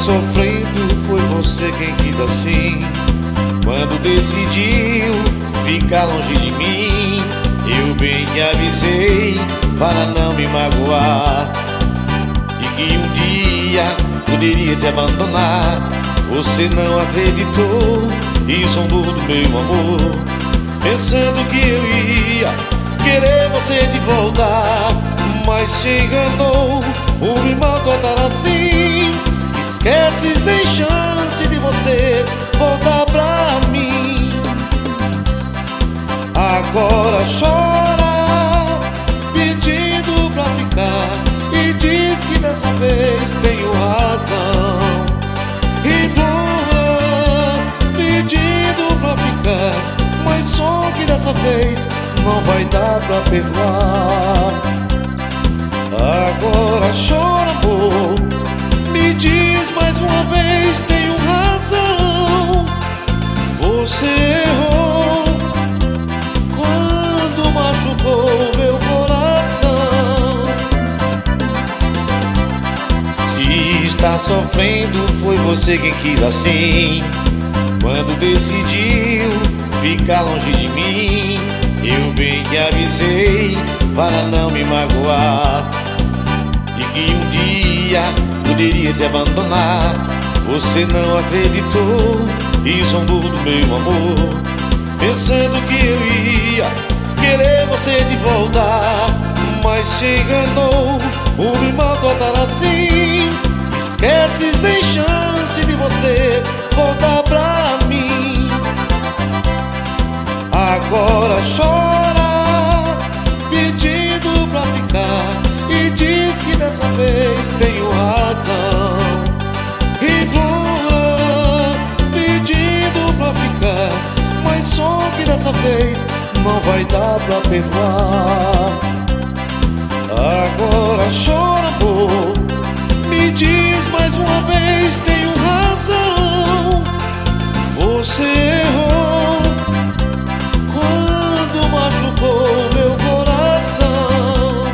sofrendo, foi você quem quis assim. Quando decidiu ficar longe de mim, eu bem que avisei para não me magoar, e que um dia poderia te abandonar. Você não acreditou e zombou do meu amor, pensando que eu ia querer você de volta. Mas se enganou por me maltratar assim. Esquece sem chance de você voltar pra mim. Agora chora pedindo pra ficar, e diz que dessa vez tenho razão. Implora pedindo pra ficar, mas só que dessa vez não vai dar pra perdoar. Agora chora, amor, me diz mais uma vez, tenho razão. Você errou quando machucou meu coração. Se está sofrendo, foi você quem quis assim. Quando decidiu ficar longe de mim, eu bem que avisei para não me magoar, e que um dia poderia te abandonar. Você não acreditou e zombou do meu amor, pensando que eu ia querer você de volta. Mas se enganou por me maltratar assim. Esquece sem chance de você voltar pra mim. Agora chora pedindo pra ficar, e diz que dessa vez tenho razão. Implora pedindo pra ficar, mas só que dessa vez não vai dar pra perdoar. Agora chora, amor, me diz mais uma vez, tenho razão. Você errou quando machucou meu coração.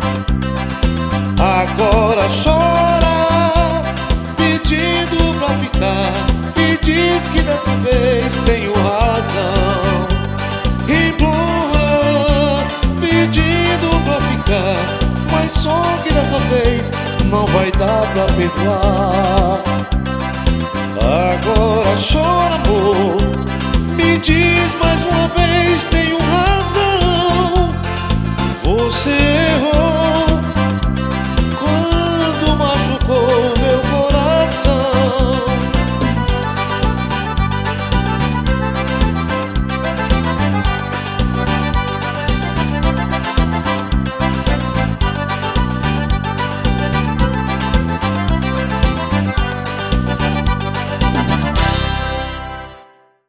Agora chora pedindo pra ficar, e diz que dessa vez tenho razão. Implora pedindo pra ficar, mas só que dessa vez não vai dar pra perdoar. Agora chora, amor, me diz mais uma